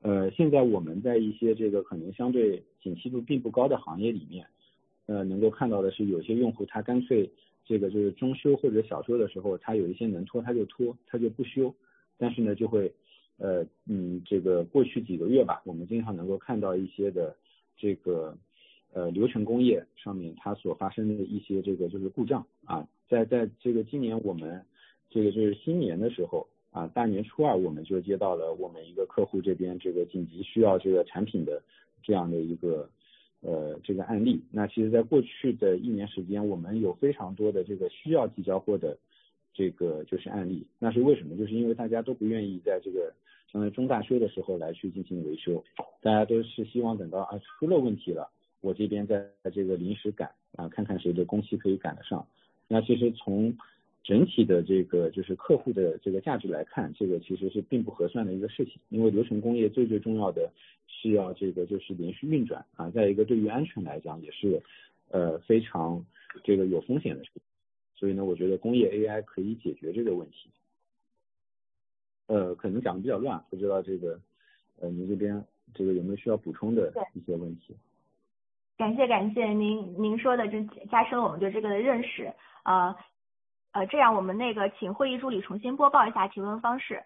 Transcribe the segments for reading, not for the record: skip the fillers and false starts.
现在我们在一些这个可能相对景气度并不高的行业里面，能够看到的是有些用户他干脆这个就是中修或者小修的时候，他有一些能拖他就拖，他就不修，但是呢就会这个过去几个月吧，我们经常能够看到一些的这个流程工业上面它所发生的一些这个就是故障啊，在这个今年我们这个就是新年的时候啊，大年初二我们就接到了我们一个客户这边这个紧急需要这个产品的这样的一个这个案例。那其实在过去的1年时间，我们有非常多的这个需要寄交货的这个就是案例。那是为什么？就是因为大家都不愿意在这个相当于中大修的时候来去进行维修，大家都是希望等到出了问题了，我这边在这个临时赶啊，看看谁的工期可以赶得上。那其实从整体的这个就是客户的这个价值来看，这个其实是并不合算的一个事情，因为流程工业最重要的是要这个就是连续运转啊，再一个对于安全来讲也是非常这个有风险的事情，所以呢，我觉得工业 AI 可以解决这个问题。可能讲的比较乱，不知道这个您这边这个有没有需要补充的一些问题？ 感谢您说的，这加深了我们对这个的认识。这样我们请会议助理重新播报一下提问方式。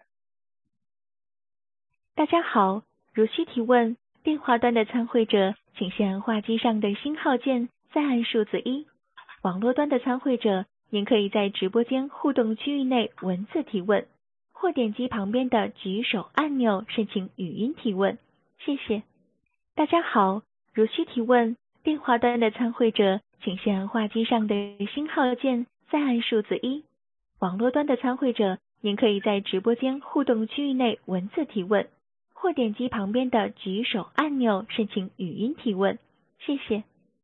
大家好，如需提问，电话端的参会者请先按话机上的星号键，再按数字1。网络端的参会者，您可以在直播间互动区域内文字提问，或点击旁边的举手按钮申请语音提问。谢谢。大家好，如需提问，电话端的参会者请先按话机上的星号键，再按数字1。网络端的参会者，您可以在直播间互动区域内文字提问，或点击旁边的举手按钮申请语音提问。谢谢。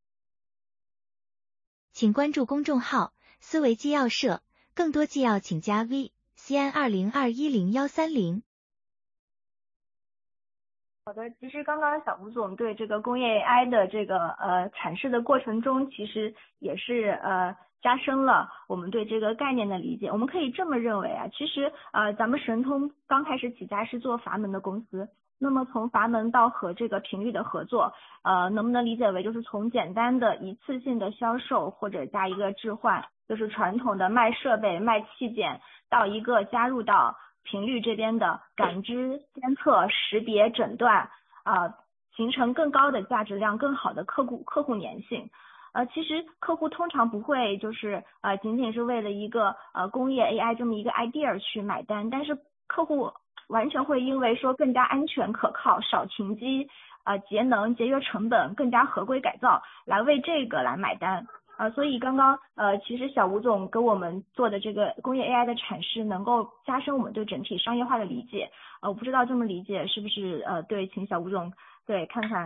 请关注公众号思维纪要社，更多纪要请加 VCN20210130。 好的，其实刚刚小吴总对这个工业 AI 的这个阐释的过程中，其实也是加深了我们对这个概念的理解。我们可以这么认为啊，其实咱们神通刚开始起家是做阀门的公司，那么从阀门到和这个频率的合作，能不能理解为就是从简单的一次性的销售或者加一个置换，就是传统的卖设备卖器件，到一个加入到频率这边的感知、监测、识别、诊断形成更高的价值量、更好的客户粘性。其实客户通常不会就是仅仅是为了一个工业 AI 这么一个 idea 去买单，但是客户完全会因为说更加安全可靠、少停机、节能、节约成本、更加合规改造来为这个来买单。所以刚刚其实小吴总给我们做的这个工业 AI 的阐释，能够加深我们对整体商业化的理解。我不知道这么理解是不是对，请小吴总对看看。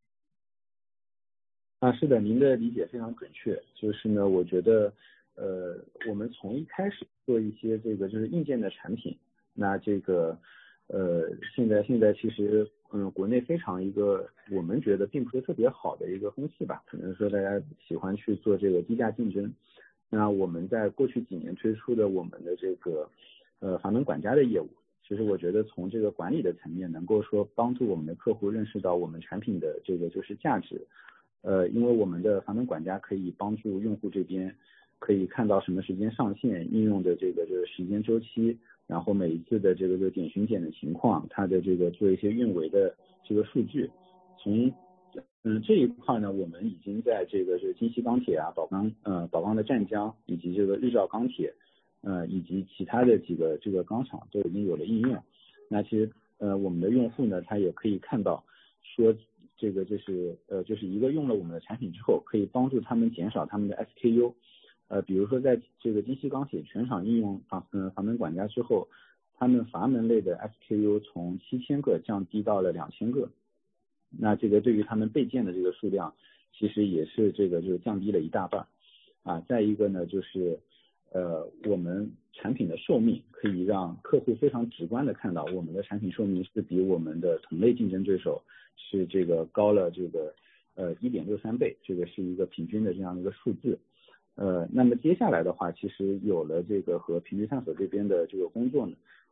是的，您的理解非常准确。就是呢，我觉得我们从一开始做一些这个就是硬件的产品，那这个现在其实国内非常一个我们觉得并不是特别好的一个风气吧，可能说大家喜欢去做这个低价竞争。那我们在过去几年推出的我们的这个阀门管家的业务，其实我觉得从这个管理的层面能够说帮助我们的客户认识到我们产品的这个就是价值。因为我们的阀门管家可以帮助用户这边可以看到什么时间上线，应用的这个就是时间周期，然后每一次的这个就点巡检的情况，它的这个做一些运维的这个数据。从这一块呢，我们已经在这个是京西钢铁啊、宝钢的湛江，以及这个日照钢铁以及其他的几个这个钢厂都已经有了应用。那其实我们的用户呢，他也可以看到说这个就是一个用了我们的产品之后，可以帮助他们减少他们的 SKU。比如说在这个京西钢铁全场应用阀门管家之后，他们阀门类的 SKU 从7000个降低到了2000个。那这个对于他们备件的这个数量，其实也是这个就是降低了一大半。再一个呢，就是我们产品的寿命可以让客户非常直观的看到我们的产品寿命是比我们的同类竞争对手是这个高了这个1.63倍，这个是一个平均的这样的一个数字。那么接下来的话，其实有了这个和频率探索这边的这个工作呢，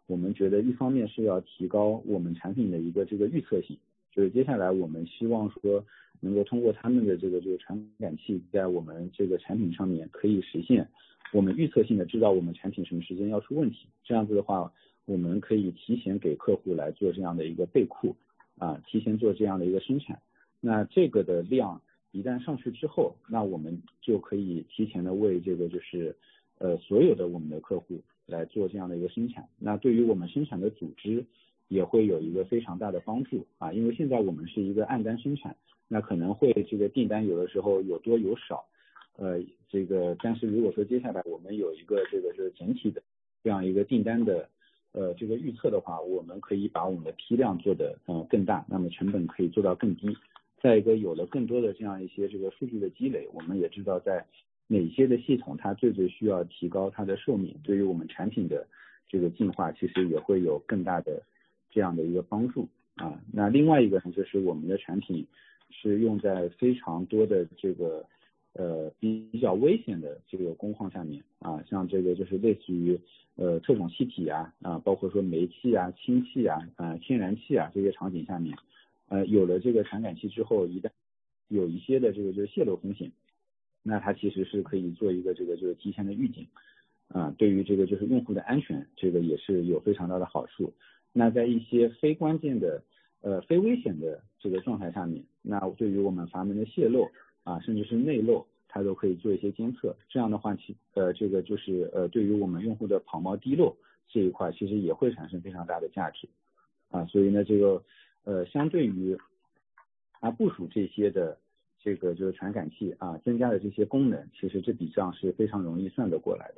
我们觉得一方面是要提高我们产品的一个这个预测性，就是接下来我们希望说能够通过他们的这个传感器，在我们这个产品上面可以实现我们预测性的知道我们产品什么时间要出问题，这样子的话我们可以提前给客户来做这样的一个备库提前做这样的一个生产。那这个的量一旦上去之后，那我们就可以提前的为这个所有的我们的客户来做这样的一个生产。那对于我们生产的组织也会有一个非常大的帮助因为现在我们是一个按单生产，那可能会这个订单有的时候有多有少但是如果说接下来我们有一个整体的这样一个订单的这个预测的话，我们可以把我们的批量做得更大，那么成本可以做到更低。再一个有了更多的这样一些数据的积累，我们也知道在哪些的系统它最需要提高它的寿命，对于我们产品的这个进化其实也会有更大的这样的一个帮助那另外一个呢，就是我们的产品是用在非常多的比较危险的这个工况下面像类似于特种气体包括说煤气氢气天然气这些场景下面有了这个传感器之后，一旦有一些的泄漏风险，那它其实是可以做一个提前的预警对于用户的安全也是有非常大的好处。那在一些非关键的非危险的状态下面，那对于我们阀门的泄漏甚至是内漏，它都可以做一些监测。这样的话对于我们用户的跑冒滴漏这一块其实也会产生非常大的价值所以呢相对于部署这些的传感器增加的这些功能，其实这笔账是非常容易算得过来的。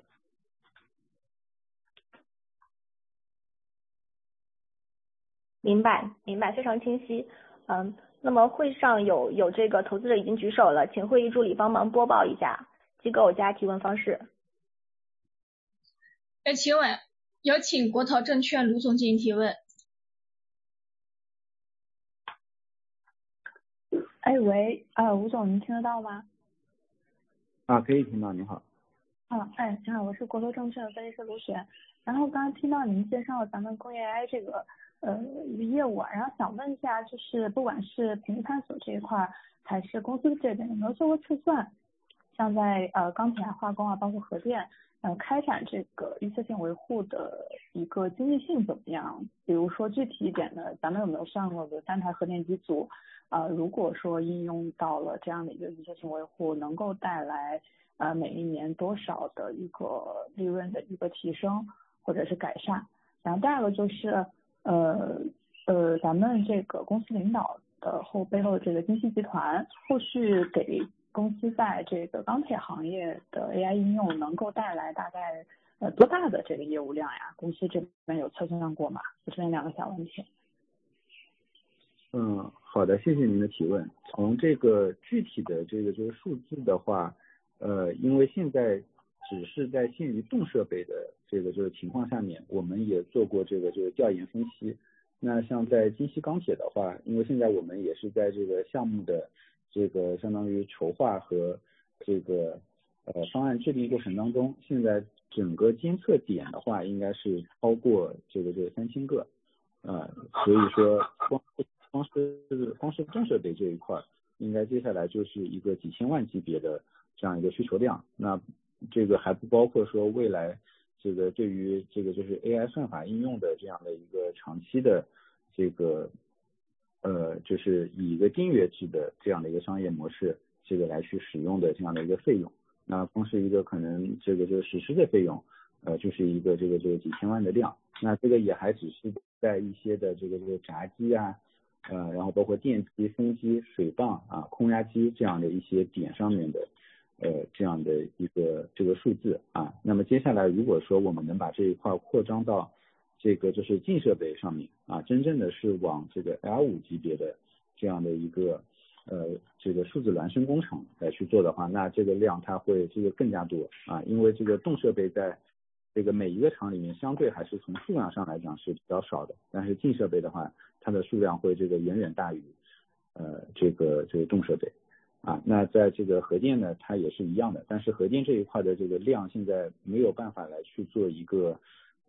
明白，非常清晰。那么会上有这个投资者已经举手了，请会议助理帮忙播报一下机构加提问方式。 请问有请国投证券卢总进行提问。 喂，吴总，您听得到吗？ 可以听到，您好。 您好，我是国投证券分析师卢璇。然后刚刚听到您介绍咱们工业 AI 这个业务然后想问一下，就是不管是平探索这一块还是公司这边有没有做过测算，像在钢铁化工包括核电开展这个预测性维护的一个经济性怎么样？比如说具体一点的，咱们有没有上过的单台核电机组如果说应用到了这样的一个预测性维护，能够带来每一年多少的一个利润的一个提升或者是改善？然后第二个就是咱们这个公司领导的背后这个金溪集团后续给公司在这个钢铁行业的 AI 应用能够带来大概多大的这个业务量呀？公司这边有测算过吗？就这两个小问题。 好的，谢谢您的提问。从这个具体的数字的话，因为现在只是在限于动设备的情况下面，我们也做过调研分析。那像在金溪钢铁的话，因为现在我们也是在这个项目的相当于筹划和方案制定过程当中，现在整个监测点的话应该是超过3000个所以说光是动设备这一块应该接下来就是一个几千万级别的这样一个需求量。那这个还不包括说未来对于AI 算法应用的这样的一个长期的就是以一个订阅制的这样的一个商业模式来去使用的这样的一个费用。那光是一个可能实施的费用就是一个几千万的量。那也还只是在一些的闸机然后包括电机、风机、水泵空压机这样的一些点上面的这样的一个数字那么接下来如果说我们能把这一块扩张到近设备上面真正的是往L5级别的这样的一个数字孪生工厂来去做的话，那这个量它会更加多因为动设备在每一个厂里面相对还是从数量上来讲是比较少的，但是近设备的话它的数量会远远大于动设备那在核电呢它也是一样的，但是核电这一块的量现在没有办法来去做一个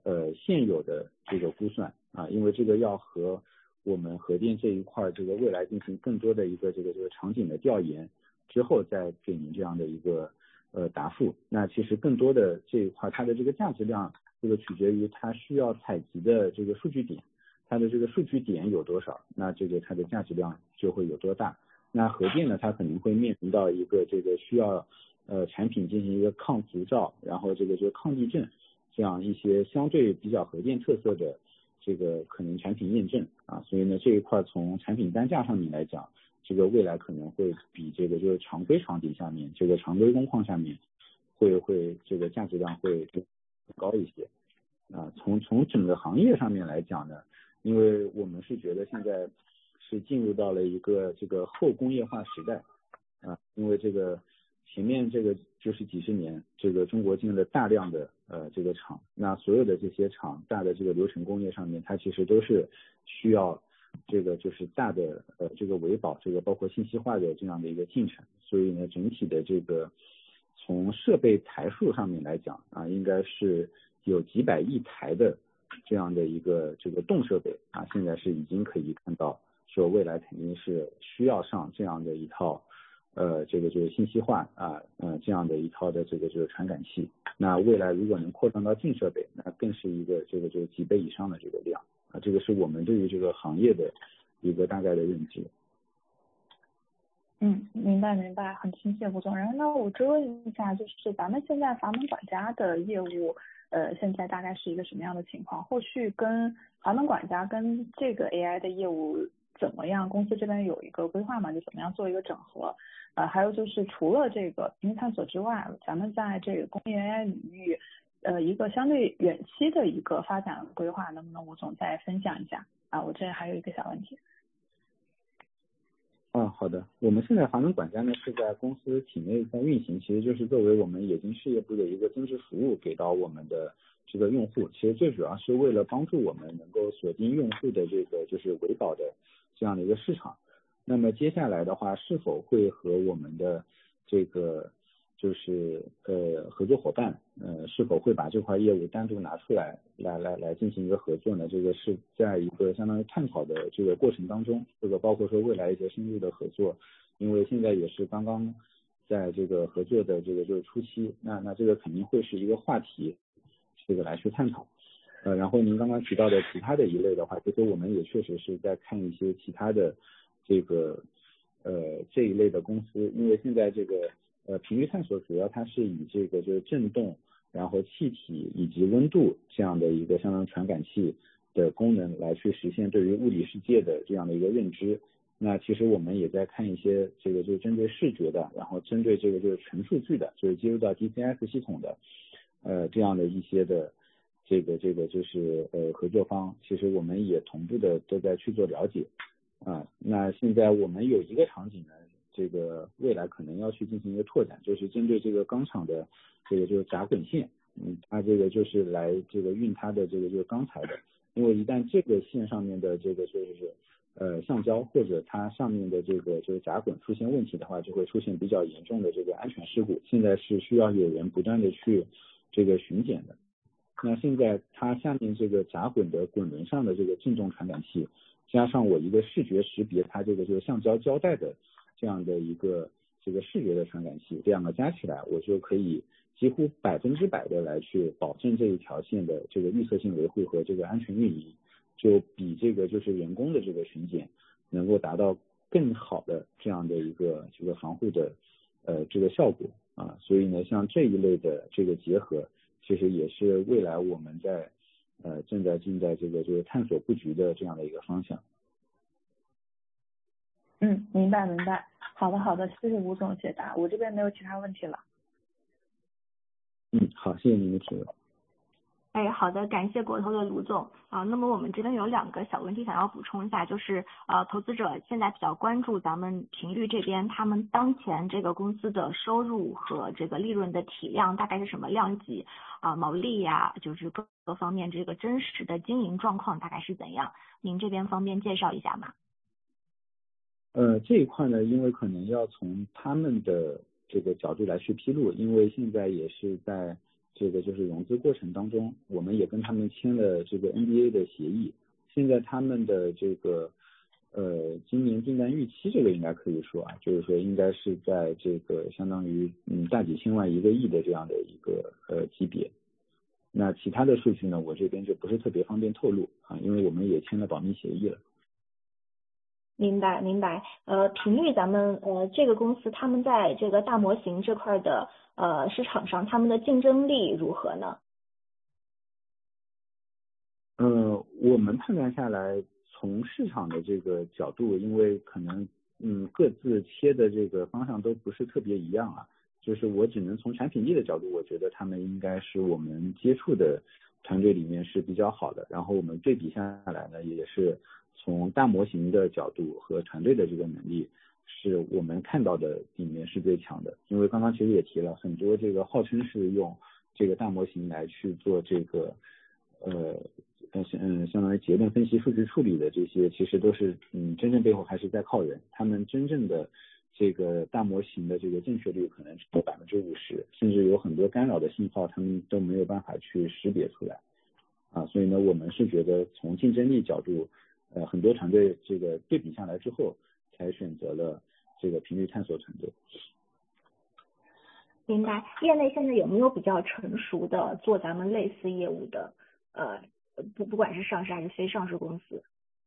现有的这个估算啊，因为这个要和我们核电这一块这个未来进行更多的一个这个场景的调研之后，再给您这样的一个答复。那其实更多的这一块它的这个价值量，这个取决于它需要采集的这个数据点，它的这个数据点有多少，那这个它的价值量就会有多大。那核电呢，它可能会面临到一个这个需要产品进行一个抗辐照，然后这个就是抗地震这样一些相对比较核电特色的这个可能产品验证啊，所以呢这一块从产品单价上面来讲，这个未来可能会比这个就是常规场景下面这个常规工况下面会这个价值量会更高一些啊。从整个行业上面来讲呢，因为我们是觉得现在是进入到了一个这个后工业化时代啊，因为这个前面这个就是几十年，这个中国进了大量的这个厂，那所有的这些厂大的这个流程工业上面，它其实都是需要这个就是大的这个维保，这个包括信息化的这样的一个进程，所以呢整体的这个从设备台数上面来讲啊，应该是有几百亿台的这样的一个这个动设备啊，现在是已经可以看到说未来肯定是需要上这样的一套这个就是信息化啊这样的一套的这个就是传感器。那未来如果能扩张到净设备，那更是一个这个就是几倍以上的这个量啊，这个是我们对于这个行业的一个大概的认知。 明白，很清晰，吴总。然后呢，我追问一下，就是咱们现在阀门管家的业务，现在大概是一个什么样的情况？后续跟阀门管家跟这个 AI 的业务怎么样？公司这边有一个规划嘛？就怎么样做一个整合？还有就是除了这个平行探索之外，咱们在这个工业 AI 领域，一个相对远期的一个发展规划，能不能吴总再分享一下？我这还有一个小问题。 好的，我们现在阀门管家呢是在公司体内在运行，其实就是作为我们冶金事业部的一个增值服务给到我们的这个用户，其实最主要是为了帮助我们能够锁定用户的这个就是维保的这样的一个市场。那么接下来的话，是否会和我们的这个就是合作伙伴是否会把这块业务单独拿出来进行一个合作呢？这个是在一个相当于探讨的这个过程当中，这个包括说未来一些深入的合作，因为现在也是刚刚在这个合作的这个就是初期，那这个肯定会是一个话题，这个来去探讨。然后您刚刚提到的其他的一类的话，其实我们也确实是在看一些其他的这个这一类的公司，因为现在这个频率探索主要它是以这个就是振动，然后气体以及温度这样的一个相当传感器的功能来去实现对于物理世界的这样的一个认知。那其实我们也在看一些这个就是针对视觉的，然后针对这个就是纯数据的，就是接入到 DCS 系统的这样的一些的这个就是合作方，其实我们也同步的都在去做了解啊。那现在我们有一个场景呢，这个未来可能要去进行一个拓展，就是针对这个钢厂的这个就是闸滚线，它这个就是来这个运它的这个就是钢材的，因为一旦这个线上面的这个就是橡胶或者它上面的这个就是闸滚出现问题的话，就会出现比较严重的这个安全事故，现在是需要有人不断的去这个巡检的。那现在它下面这个闸滚的滚轮上的这个振动传感器，加上我一个视觉识别它这个就是橡胶胶带的这样的一个这个视觉的传感器，这两个加起来，我就可以几乎100%的来去保证这一条线的这个预测性维护和这个安全运营，就比这个就是人工的这个巡检能够达到更好的这样的一个这个防护的这个效果啊。所以呢，像这一类的这个结合，其实也是未来我们在正在这个就是探索布局的这样的一个方向。 明白。好的，谢谢吴总解答，我这边没有其他问题了。 好，谢谢您的提问。 好的，感谢国投的卢总啊。那么我们这边有2个小问题想要补充一下，就是投资者现在比较关注咱们频率这边，他们当前这个公司的收入和这个利润的体量大概是什么量级啊？毛利呀，就是各方面这个真实的经营状况大概是怎样？您这边方便介绍一下吗？ 这一块呢，因为可能要从他们的这个角度来去披露，因为现在也是在这个就是融资过程当中，我们也跟他们签了这个 NDA 的协议。现在他们的这个今年订单预期，这个应该可以说啊，就是说应该是在这个相当于大几千万1个亿的这样的一个级别。那其他的数据呢，我这边就不是特别方便透露啊，因为我们也签了保密协议了。 明白。频率咱们这个公司他们在这个大模型这块的市场上，他们的竞争力如何呢？ 我们判断下来，从市场的这个角度，因为可能各自切的这个方向都不是特别一样啊，就是我只能从产品力的角度，我觉得他们应该是我们接触的团队里面是比较好的。然后我们对比下来呢，也是从大模型的角度和团队的这个能力，是我们看到的里面是最强的。因为刚刚其实也提了很多这个号称是用这个大模型来去做这个相当于结论分析、数据处理的这些，其实都是真正背后还是在靠人。他们真正的这个大模型的这个正确率可能只有50%，甚至有很多干扰的信号，他们都没有办法去识别出来啊。所以呢，我们是觉得从竞争力角度，很多团队这个对比下来之后，才选择了这个频率探索团队。 明白。业内现在有没有比较成熟的做咱们类似业务的不管是上市还是非上市公司？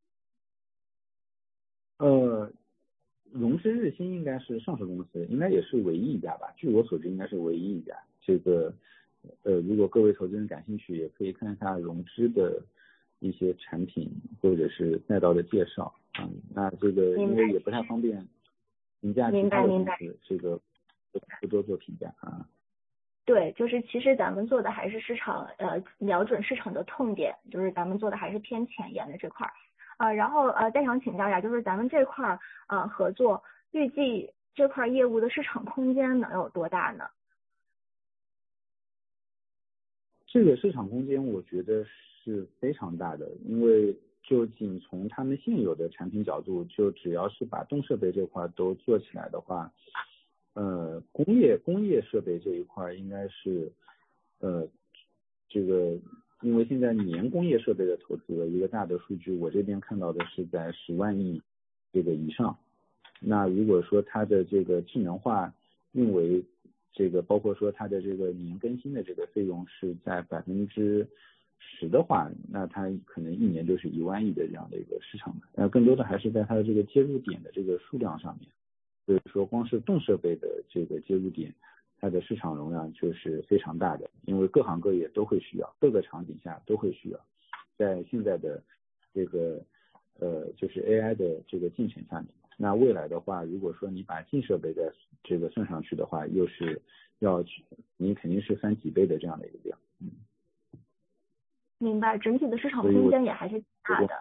融资日新应该是上市公司，应该也是唯一一家吧，据我所知应该是唯一一家。这个如果各位投资人感兴趣，也可以看一下融资的一些产品或者是赛道的介绍那这个因为也不太方便评价其他的公司，这个不多做评价啊。 对，就是其实咱们做的还是市场瞄准市场的痛点，就是咱们做的还是偏前沿的这块然后再想请教一下，就是咱们这块合作预计这块业务的市场空间能有多大呢？ 这个市场空间我觉得是非常大的，因为就仅从他们现有的产品角度，就只要是把动设备这块都做起来的话，工业设备这一块应该是这个因为现在年工业设备的投资的一个大的数据，我这边看到的是在10万亿这个以上。那如果说它的这个智能化运维这个包括说它的这个年更新的这个费用是在10%的话，那它可能一年就是1万亿的这样的一个市场。更多的还是在它的这个接入点的这个数量上面。所以说光是动设备的这个接入点，它的市场容量就是非常大的，因为各行各业都会需要，各个场景下都会需要。在现在的这个就是 AI 的这个进程下面，那未来的话，如果说你把净设备的这个算上去的话，又是你肯定是翻几倍的这样的一个量。 明白，整体的市场空间也还是大的。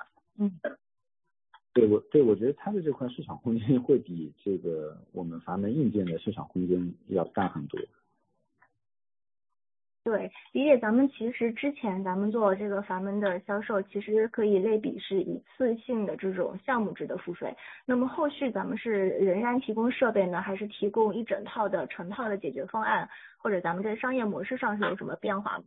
对，我觉得它的这块市场空间会比这个我们阀门硬件的市场空间要大很多。 对，理解。咱们其实之前咱们做这个阀门的销售，其实可以类比是一次性的这种项目制的付费。那么后续咱们是仍然提供设备呢，还是提供一整套的成套的解决方案，或者咱们在商业模式上是有什么变化吗？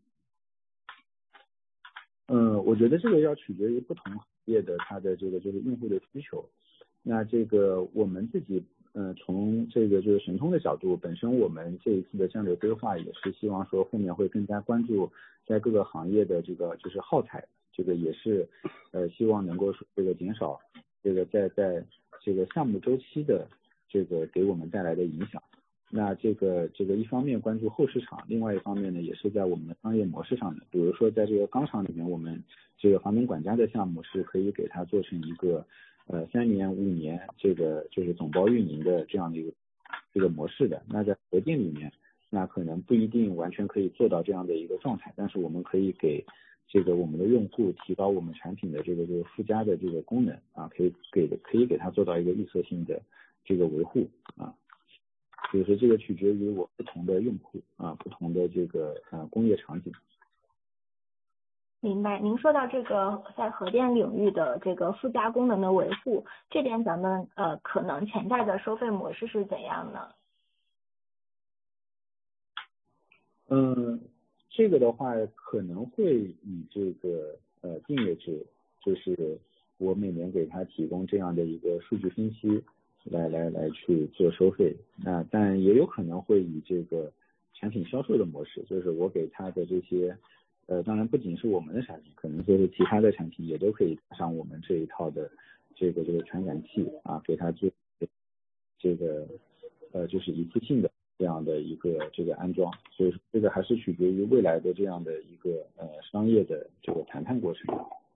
我觉得这个要取决于不同行业的它的这个就是用户的需求。那这个我们自己从这个就是神通的角度，本身我们这一次的战略规划也是希望说后面会更加关注在各个行业的这个就是耗材，这个也是希望能够这个减少这个在这个项目周期的这个给我们带来的影响。那这个一方面关注后市场，另外一方面呢，也是在我们的商业模式上的，比如说在这个钢厂里面，我们这个阀门管家的项目是可以给它做成一个3年5年这个就是总包运营的这样的一个这个模式的。那在核电里面，那可能不一定完全可以做到这样的一个状态，但是我们可以给这个我们的用户提高我们产品的这个附加的这个功能可以给它做到一个预测性的这个维护就是这个取决于我不同的用户不同的这个工业场景。 明白。您说到这个在核电领域的这个附加功能的维护，这边咱们可能潜在的收费模式是怎样呢？ 这个的话可能会以这个订阅制，就是我每年给他提供这样的一个数据分析来去做收费。那但也有可能会以这个产品销售的模式，就是我给他的这些当然不仅是我们的产品，可能就是其他的产品也都可以搭上我们这一套的这个传感器啊，给他做这个就是一次性的这样的一个这个安装。所以这个还是取决于未来的这样的一个商业的这个谈判过程。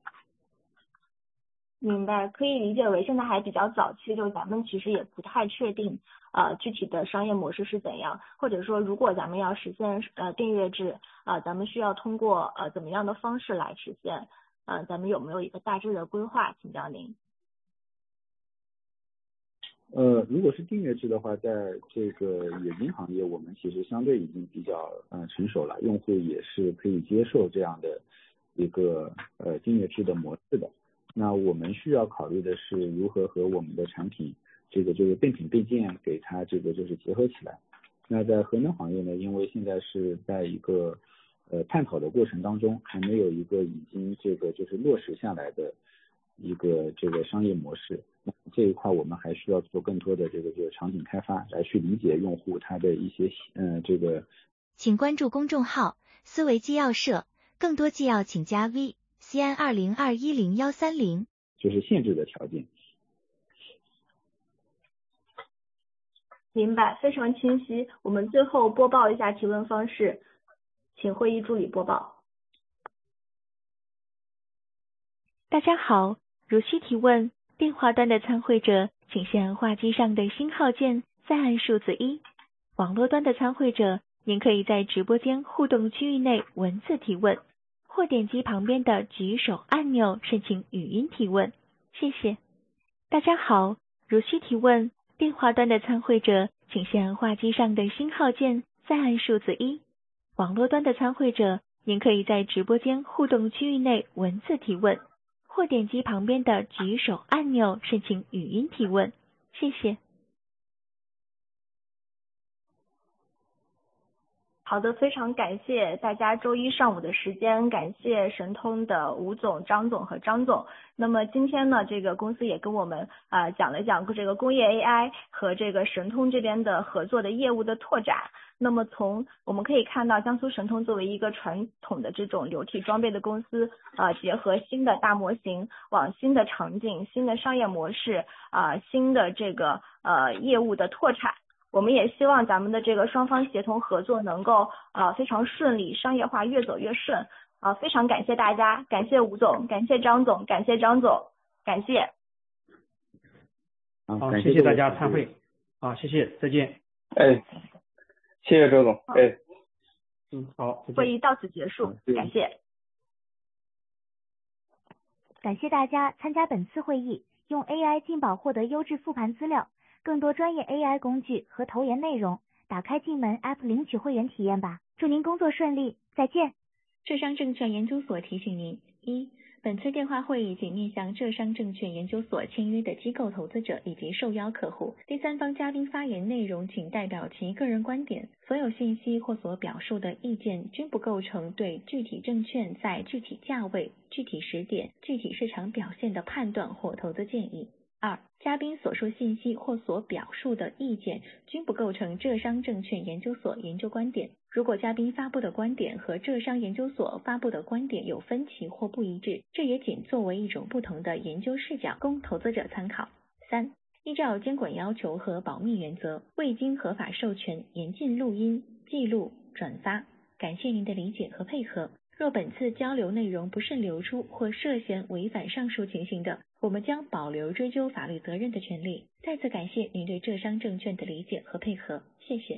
明白，可以理解为现在还比较早期，就是咱们其实也不太确定具体的商业模式是怎样，或者说如果咱们要实现订阅制咱们需要通过怎么样的方式来实现咱们有没有一个大致的规划，请教您。 如果是订阅制的话，在这个冶金行业，我们其实相对已经比较成熟了，用户也是可以接受这样的一个订阅制的模式的。那我们需要考虑的是如何和我们的产品这个备品备件给它这个结合起来。那在核能行业呢，因为现在是在一个探讨的过程当中，还没有一个已经这个落实下来的一个这个商业模式。那这一块我们还需要做更多的这个场景开发，来去理解用户他的一些这个。 请关注公众号思维纪要社，更多纪要请加 VCN20210130， 就是限制的条件。 明白，非常清晰。我们最后播报一下提问方式，请会议助理播报。 大家好，如需提问，电话端的参会者请先按话机上的星号键，再按数字1。网络端的参会者，您可以在直播间互动区域内文字提问，或点击旁边的举手按钮申请语音提问。谢谢。大家好，如需提问，电话端的参会者请先按话机上的星号键，再按数字1。网络端的参会者，您可以在直播间互动区域内文字提问，或点击旁边的举手按钮申请语音提问。谢谢。 好的，非常感谢大家周一上午的时间，感谢神通的吴总、张总和张总。那么今天呢，这个公司也跟我们讲了讲这个工业 AI 和这个神通这边的合作的业务的拓展。那么从我们可以看到，江苏神通作为一个传统的这种流体装备的公司，结合新的大模型，往新的场景、新的商业模式新的这个业务的拓产。我们也希望咱们的这个双方协同合作能够非常顺利，商业化越走越顺。非常感谢大家，感谢吴总，感谢张总，感谢张总，感谢。 好，谢谢大家参会。好，谢谢，再见。 谢谢周总。 好， 会议到此结束，感谢。 感谢大家参加本次会议，用 AI 进宝获得优质复盘资料。更多专业 AI 工具和投研内容，打开进门 App 领取会员体验吧。祝您工作顺利，再见。 浙商证券研究所提醒您：一、本次电话会议仅面向浙商证券研究所签约的机构投资者以及受邀客户，第三方嘉宾发言内容仅代表其个人观点，所有信息或所表述的意见均不构成对具体证券在具体价位、具体时点、具体市场表现的判断或投资建议。二、嘉宾所述信息或所表述的意见均不构成浙商证券研究所研究观点。如果嘉宾发布的观点和浙商研究所发布的观点有分歧或不一致，这也仅作为一种不同的研究视角，供投资者参考。三、依照监管要求和保密原则，未经合法授权严禁录音、记录、转发。感谢您的理解和配合。若本次交流内容不慎流出或涉嫌违反上述情形的，我们将保留追究法律责任的权利。再次感谢您对浙商证券的理解和配合，谢谢。